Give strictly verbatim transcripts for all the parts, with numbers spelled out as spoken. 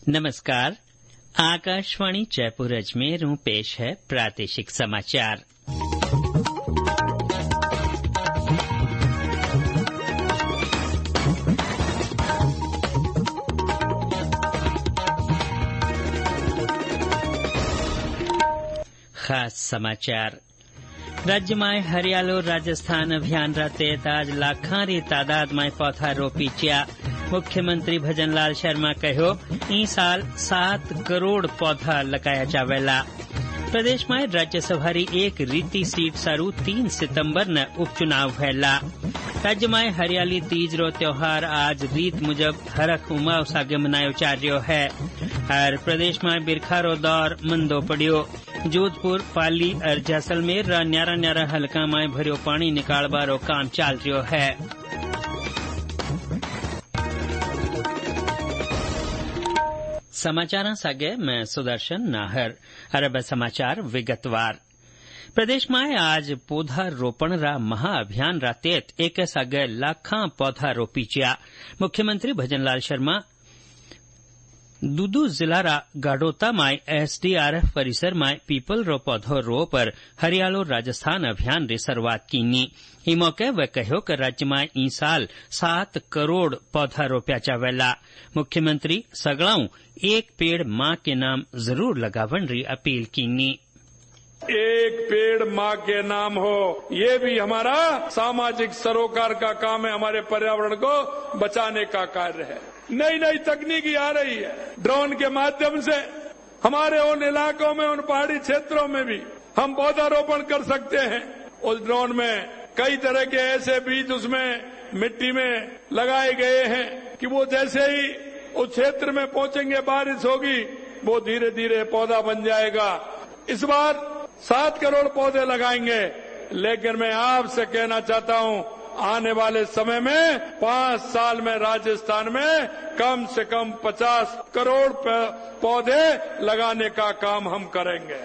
नमस्कार। आकाशवाणी जयपुर अजमेर में पेश है प्रादेशिक समाचार। खास समाचार। राज्य में हरियालो राजस्थान अभियान रा तहत आज लाखां री तादाद में पौधा रोपीच्या। मुख्यमंत्री भजनलाल शर्मा कहो ई साल सात करोड़ पौधा लगाया जावेला। प्रदेश में राज्यसभा री एक रीति सीट सारू तीन सितंबर न उपचुनाव भैला। राज्य में हरियाली तीज रो त्योहार आज रीत मुजब हरख उमाव सागे मनायो जा रह्यो है और प्रदेश में बिरखा रो दौर मंदो पड़ियो। जोधपुर, पाली और जैसलमेर रा न्यारा न्यारा हलका में भरियो पानी निकालबा रो काम चाल रह्यो है। समाचार सागे मैं सुदर्शन नाहर। अरब समाचार विगतवार। प्रदेश में आज पौधा रोपण रा महाअभियान रा तहत एक सागे लाखां पौधा रोपीच्या। मुख्यमंत्री भजनलाल शर्मा दूदू जिला रा गाडोता में एसडीआरएफ परिसर में पीपल रो पौधो रो पर हरियालो राजस्थान अभियान री शुरुआत कीनी। ई मौके वे कहो कि राज्य में ई साल सात करोड़ पौधा रोप्या जावेला। मुख्यमंत्री सगळाऊ एक पेड़ माँ के नाम जरूर लगावन री अपील कीनी। एक पेड़ माँ के नाम हो, ये भी हमारा सामाजिक सरोकार का काम है। हमारे पर्यावरण को बचाने का कार्य है। नई नई तकनीकी आ रही है। ड्रोन के माध्यम से हमारे उन इलाकों में, उन पहाड़ी क्षेत्रों में भी हम पौधारोपण कर सकते हैं। उस ड्रोन में कई तरह के ऐसे बीज उसमें मिट्टी में लगाए गए हैं कि वो जैसे ही उस क्षेत्र में पहुंचेंगे, बारिश होगी, वो धीरे धीरे पौधा बन जाएगा। इस बार सात करोड़ पौधे लगाएंगे, लेकिन मैं आपसे कहना चाहता हूं, आने वाले समय में पांच साल में राजस्थान में कम से कम पचास करोड़ पौधे लगाने का काम हम करेंगे।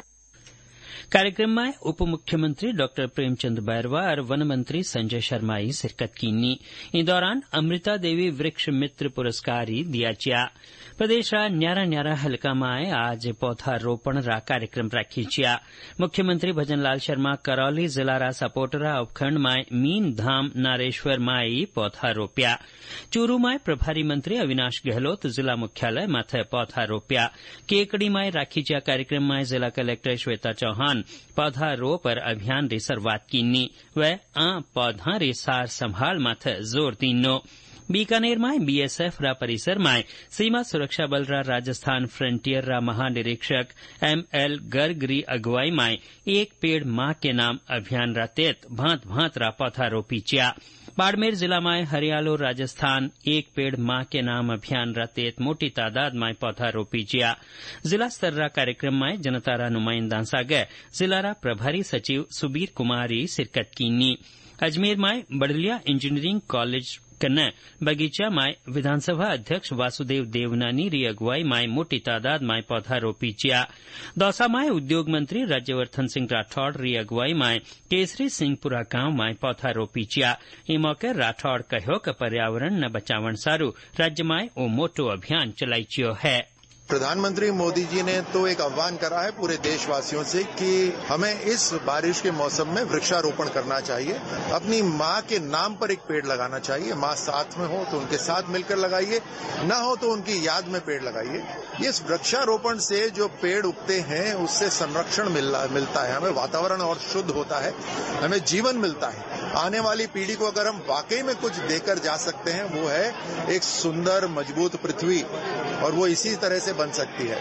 कार्यक्रम में उप मुख्यमंत्री डॉक्टर प्रेमचंद बैरवा और वन मंत्री संजय शर्मा शिरकत कीनी। इस दौरान अमृता देवी वृक्ष मित्र पुरस्कार दिया गया। प्रदेश रा न्यारा न्यारा हलका में आज पौधा रोपण रा कार्यक्रम रखीच्या। मुख्यमंत्री भजनलाल शर्मा करौली जिला रा सपोटरा उपखंड में मीन धाम नारेश्वर माई पौधा रोप्या। चूरू में प्रभारी मंत्री अविनाश गहलोत जिला मुख्यालय माथे पौधा रोप्या। केकड़ी में राखीच्या कार्यक्रम में जिला कलेक्टर श्वेता चौहान पौधा रोप पर अभियान री शुरुआत कीनी। वे आ पौधा री सार संभाल माथे जोर दीनो। बीकानेर में बीएसएफ रा परिसर में सीमा सुरक्षा बल रा राजस्थान फ्रंटियर रा महानिरीक्षक एम एल गर्ग री अगुवाई में एक पेड़ माँ के नाम अभियान रा तहत भांत भांत रा पौधा रोपीच्या। बाड़मेर जिला में हरियालो राजस्थान एक पेड़ माँ के नाम अभियान रा तहत मोटी तादाद में पौधा रोपीच्या। जिला स्तर रा कार्यक्रम में जनता रा नुमाइंदा सागे जिला रा प्रभारी सचिव सुबीर कुमारी शिरकत कीनी। अजमेर में बड़लिया इंजीनियरिंग कॉलेज कन्ने बगीचा में विधानसभा अध्यक्ष वासुदेव देवनानी री अगुवाई में मोटी तादाद में पौधा रोपीच्या। दौसा में उद्योग मंत्री राज्यवर्धन सिंह राठौड़ री अगुवाई में केसरी सिंहपुरा गांव में पौधा रोपीच्या। ई मौके राठौड़ कहो कि पर्यावरण न बचावन सारू राज्य में ओ मोटो अभियान चलाईच्यो है। प्रधानमंत्री मोदी जी ने तो एक आह्वान करा है पूरे देशवासियों से कि हमें इस बारिश के मौसम में वृक्षारोपण करना चाहिए। अपनी माँ के नाम पर एक पेड़ लगाना चाहिए। माँ साथ में हो तो उनके साथ मिलकर लगाइए, न हो तो उनकी याद में पेड़ लगाइए। इस वृक्षारोपण से जो पेड़ उगते हैं उससे संरक्षण मिलता है, हमें वातावरण और शुद्ध होता है, हमें जीवन मिलता है। आने वाली पीढ़ी को अगर हम वाकई में कुछ देकर जा सकते हैं वो है एक सुंदर मजबूत पृथ्वी, और वो इसी तरह से बन सकती है।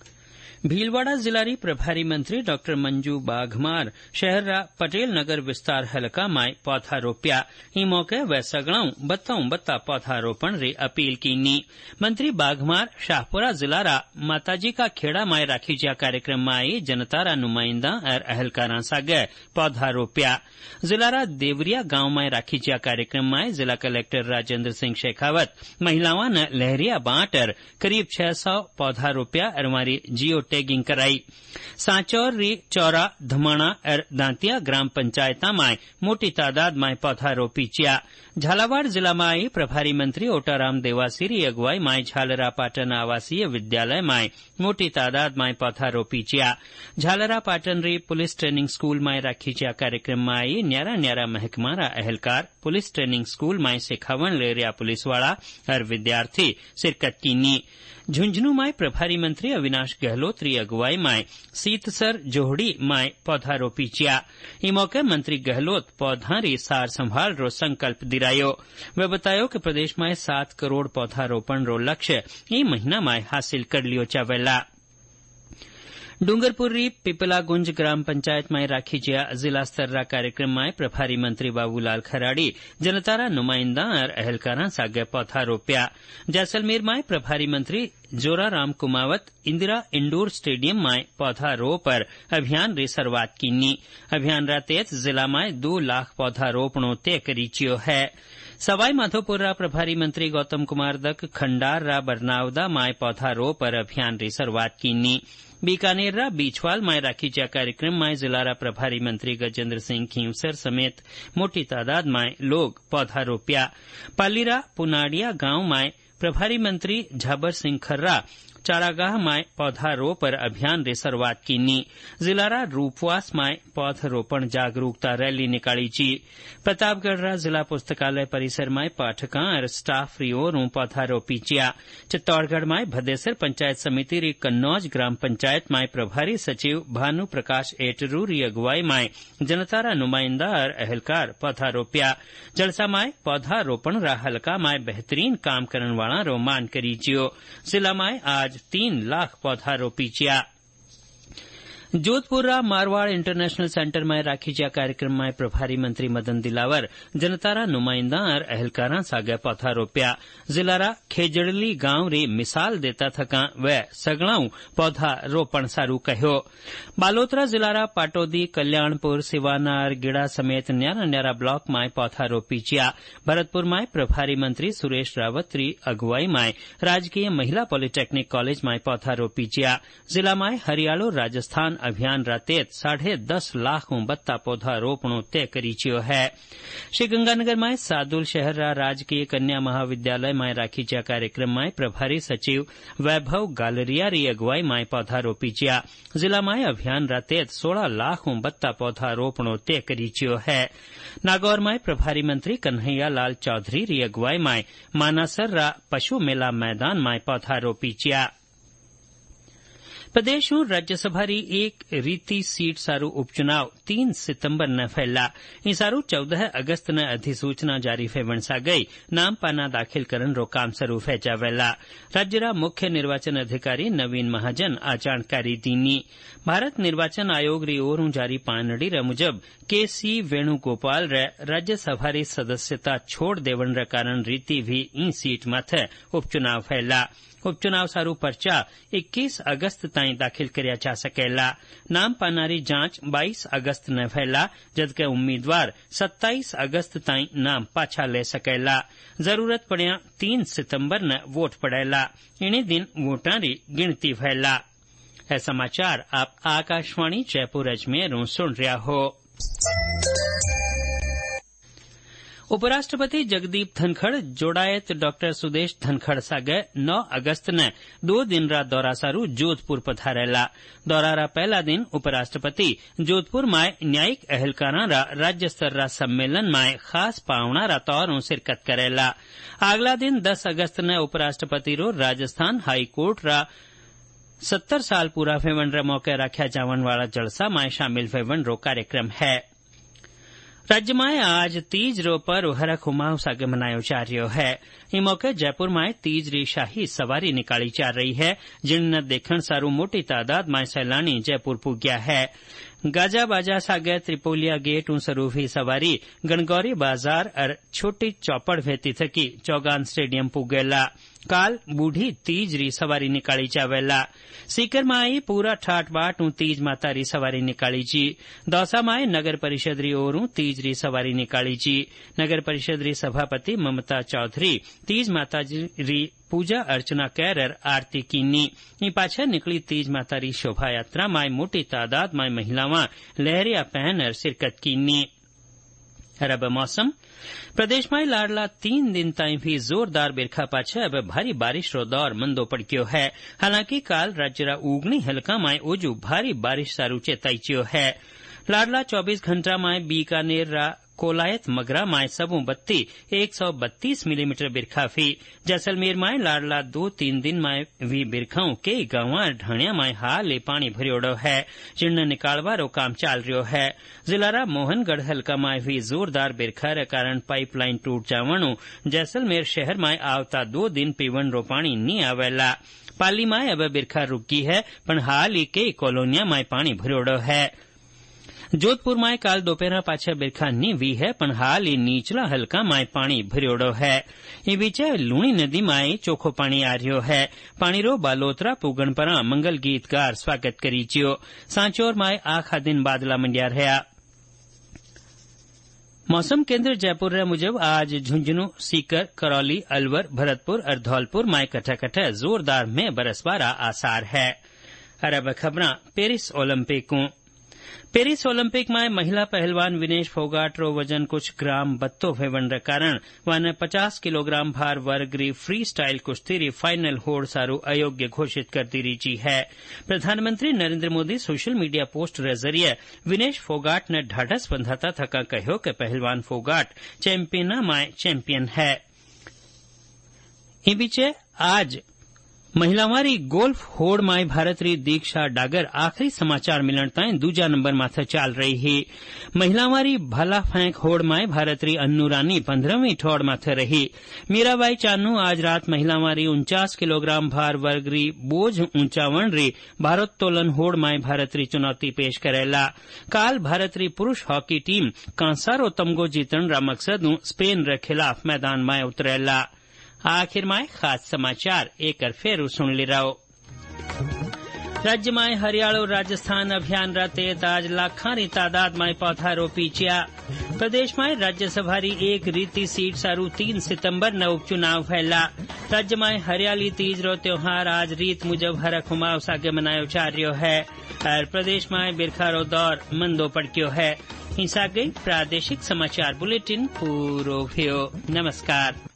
भीलवाड़ा जिला री प्रभारी मंत्री डॉक्टर मंजू बाघमार शहर रा पटेल नगर विस्तार हलका में पौधा रोप्या। ई मौके वे सगळाऊ बत्ताऊ बत्ता पौधा रोपण री अपील कीनी। मंत्री बाघमार शाहपुरा जिला रा माताजी का खेड़ा में राखीच्या कार्यक्रम में जनता रा नुमाइंदा और अहलकारा सागे पौधा रोप्या। जिला रा देवरिया गांव में राखीच्या कार्यक्रम में जिला कलेक्टर राजेंद्र सिंह शेखावत महिलाओं ने लहरिया बांट करीब छह सौ पौधा रोप्या और हमारी जियो टैगिंग कराई। सांचौर री चौरा धमाणा और दांतिया ग्राम पंचायत में मोटी तादाद में पौधा रोपी चिया। झालावाड़ जिला में प्रभारी मंत्री ओटाराम देवासी री अगुवाई में झालरा पाटन आवासीय विद्यालय में मोटी तादाद में पौधा रोपी चिया। झालरा पाटन री पुलिस ट्रेनिंग स्कूल में राखी चिया कार्यक्रम में आई न्यारा न्यारा महकमारा अहलकार पुलिस ट्रेनिंग स्कूल में सिखावन ले रहा पुलिसवाड़ा और विद्यार्थी शिरकत कीनी। झुंझुनू में प्रभारी मंत्री अविनाश गहलोत री अगुवाई में सीतसर जोहड़ी में पौधा रोपी चिया। ई मौके मंत्री गहलोत पौधा री सार संभाल रो संकल्प दिरायो। वे बतायो कि प्रदेश में सात करोड़ पौधा रोपण रो लक्ष्य ई महीना में हासिल कर लियो चावेला। डूंगरपुर री पिपलागुंज ग्राम पंचायत में राखी चिया जिला स्तर रा कार्यक्रम में प्रभारी मंत्री बाबूलाल खराड़ी जनतारा नुमाइंदा और अहलकारा सागे पौधा रोप्या। जैसलमेर में प्रभारी मंत्री जोराराम कुमावत इंदिरा इंडोर स्टेडियम में पौधा रोपर अभियान री शुरुआत कीनी। अभियान रा तहत जिला में दो लाख पौधा रोपणों तय करीचियो है। सवाई माधोपुर रा प्रभारी मंत्री गौतम कुमार दक खंडार रा बरनावदा में पौधा रोपर अभियान री शुरुआत कीनी। बीकानेर रा बीछवाल में राखी चिया कार्यक्रम में जिला रा प्रभारी मंत्री गजेंद्र सिंह खींवसर समेत मोटी तादाद में लोग पौधा रोप्या। पालीरा पुनाडिया गांव में प्रभारी मंत्री झाबर सिंह खर्रा चारागाह में पौधा रोपर अभियान री शुरुआत कीनी। जिलारा रूपवास में पौधरोपण जागरूकता रैली निकाली ची। प्रतापगढ़ रा जिला पुस्तकालय परिसर में पाठका और स्टाफ री ओर पौधा रोपी चिया। चित्तौड़गढ़ में भदेसर पंचायत समिति री कन्नौज ग्राम पंचायत में प्रभारी सचिव भानु प्रकाश एटरू री अगुवाई में जनतारा नुमाइंदा और अहलकार पौधा रोप्या। जलसा में पौधा रोपण रा हल्का में बेहतरीन काम करने वाला रो मान करी चियो। जिला में आज तीन लाख पौधा रोपी चिया। जोधपुर मारवाड़ इंटरनेशनल सेंटर में राखी चिया कार्यक्रम में प्रभारी मंत्री मदन दिलावर जनतारा नुमाइंदा और अहलकारा सागे पौधा रोप्या। जिलारा खेजड़ली गांव रे मिसाल देता थका व सगड़ाऊ पौधा रोपण सारू कहो। बालोतरा जिलारा पाटोदी कल्याणपुर सिवाना और गिड़ा समेत न्यारा न्यारा ब्लॉक में पौधा रोपी चिया। भरतपुर में प्रभारी मंत्री सुरेश रावत री अगुवाई में राजकीय महिला पॉलिटेक्निक कॉलेज में पौधा रोपी चिया। जिला में हरियाणा राजस्थान अभियान रातेत साढ़े दस लाख बत्ता पौधा रोपणों तय करीचियो है। श्रीगंगानगर में सादुल शहर रा राजकीय कन्या महाविद्यालय में राखी चिया कार्यक्रम में प्रभारी सचिव वैभव गालरिया री अगुवाई में पौधा रोपी चिया। जिला में अभियान रातेत सोलह लाख बत्ता पौधा रोपणों तय करीचियो है। नागौर में प्रभारी मंत्री कन्हैया लाल चौधरी री अगुवाई में मानासर रा पशु मेला मैदान में पौधा रोपी चिया। प्रदेश राज्यसभा री एक रीति सीट सारू उपचुनाव तीन सितंबर न फैला। इन सारू चौदह अगस्त न अधिसूचना जारी फेवण सा गई नाम पाना दाखिल करन रो काम शुरू फैचा वेला। राज्य रा मुख्य निर्वाचन अधिकारी नवीन महाजन आ जानकारी दीनी। भारत निर्वाचन आयोग री ओर जारी पानडी रे मुजब के सी वेणुगोपाल रे राज्यसभा री सदस्यता छोड़ देवन रे कारण रीति भी ई सीट माथे उपचुनाव फैला। उपचुनाव सारू पर्चा इक्कीस अगस्त ताईं दाखिल करया जा सकेला। नाम पानारी जांच बाईस अगस्त न फैला जबकि उम्मीदवार सत्ताईस अगस्त ताईं नाम पाछा ले सकेला। जरूरत पड़िया तीन सितंबर न वोट पड़ेला। इन्हीं दिन वोटां री गिनती फैला। है समाचार आप आकाशवाणी जयपुर अजमेर सुन रहा हो। उपराष्ट्रपति जगदीप धनखड़ जोड़ायत डॉक्टर सुदेश धनखड़ सागे नौ अगस्त ने दो दिन रा दौरा सारू जोधपुर पधारेला। दौरा रा पहला दिन उपराष्ट्रपति जोधपुर में न्यायिक अहलकारा रा राज्य स्तर रा सम्मेलन में खास पावना रा तौर शिरकत करेला। अगला दिन दस अगस्त ने उपराष्ट्रपति रो राजस्थान हाईकोर्ट रा सत्तर साल पूरा फेवन रे मौके रखा जावन वाला जलसा में शामिल फेवन रो कार्यक्रम है। राज्य में आज तीज रो पर्व हरख उमाव सागे मनायो जा रही है। ई मौके जयपुर में तीज री शाही सवारी निकाली जा रही है जिन देखण सारू मोटी तादाद में सैलानी जयपुर पुग्या है। गाजा बाजा सागे त्रिपोलिया गेट शुरू हुई सवारी गणगौरी बाजार और छोटी चौपड़ भेती थकी चौगान स्टेडियम पुगेला। काल बूढ़ी तीज री सवारी निकाली जावेला। सीकर में आई पूरा ठाट बाट तीज माता री सवारी निकाली जी। दौसा में नगर परिषद री ओर तीज री सवारी निकाली जी। नगर परिषद री सभापति ममता चौधरी तीज माता री पूजा अर्चना कर आरती कीनी। ई पाछे निकली तीज माता री शोभा यात्रा में मोटी तादाद में महिलावां लहरिया पहन शिरकत कीनी। अब मौसम प्रदेश में लाडला तीन दिन ताईं भी जोरदार बिरखा पाछे अब भारी बारिश रो दौर मंदो पड़क्यो है। हालांकि काल राज्य उगनी हल्का में ओजू भारी बारिश सारू चेताईच्यो है। लाडला चौबीस घंटा में बीकानेर रा कोलायत मगरा माय सबू बत्ती एक सौ बत्तीस मिलीमीटर बिरखा फी। जैसलमेर माय लाडला दो तीन दिन माय भी बिरखाओं के गांवा ढाणिया माय हाल ए पानी भरियोड़ो है, जिन निकालवा रो काम चाल रह्यो है। जिलारा मोहनगढ़ हल्का माय भी जोरदार बिरखा रे कारण पाइपलाइन टूट जावणु जैसलमेर शहर माय आवता दो दिन पीवन रो पानी नी आवेला। पाली माय अब बिरखा रुकी है पण हाल ही के कॉलोनिया माय पानी भरियोड़ो है। जोधपुर में काल दोपहर पाछे बिरखा नी वी है पण हाल ही नीचला हल्का में पानी भरियोड़ो है। ई बीचे लूणी नदी में चोखो पानी आ रह्यो है। पानी रो बालोतरा पुगणपरा मंगल गीतकार स्वागत करीच्यो। सांचोर में आखा दिन बादला मंड्या रह्या। मौसम केंद्र जयपुर रे मुजब आज झुंझुनू सीकर करौली अलवर भरतपुर और धौलपुर में कठा कठा जोरदार में बरसवारा आसार है। अरब खबरां पेरिस ओलंपिक पेरिस ओलंपिक में महिला पहलवान विनेश फोगाट रो वजन कुछ ग्राम बत्तो भेवन रे कारण वन पचास किलोग्राम भार वर्ग री फ्री स्टाइल कुश्ती री फाइनल होड़ सारू अयोग्य घोषित कर दी रीची है। प्रधानमंत्री Narendra Modi social media post रे जरिए विनेश फोगाट ने ढाढ़स बंधाता थका कहो कि पहलवान फोगाट चैंपियना में चैंपियन है। ई बीचे आज महिलावारी गोल्फ होड़ माय भारत री दीक्षा डागर आखिरी समाचार मिलन ताईं दूजा नंबर माथे चाल रही है। महिलावारी भाला फेंक होड़ माय भारत री अन्नू रानी पंद्रहवीं ठोड़ माथे रही। मीराबाई चानू आज रात महिलावारी उनचास किलोग्राम भार वर्ग री बोझ ऊंचावण री भारोत्तोलन होड़ माय भारत री चुनौती पेश करेला। काल भारत री पुरुष हॉकी टीम कांसारो तमगो जीतण रा मकसद स्पेन रे खिलाफ मैदान में उतरेला। आखिर में खास समाचार एक फेरू सुन ली रहो। राज्य में हरियाणा राजस्थान अभियान रा तहत आज लाखानी तादाद में पौधा रोपीच्या। प्रदेश में राज्यसभा री एक रीति सीट सारू तीन सितंबर न उपचुनाव फैला। राज्य में हरियाली तीज रो त्योहार आज रीत मुजब हर खुमाव सागे मनायो जा रह्यो है और प्रदेश में बिरखा रो दौर मंदो पड़क्यो है। हिंसा गई प्रादेशिक समाचार बुलेटिन पूरो भयो। नमस्कार।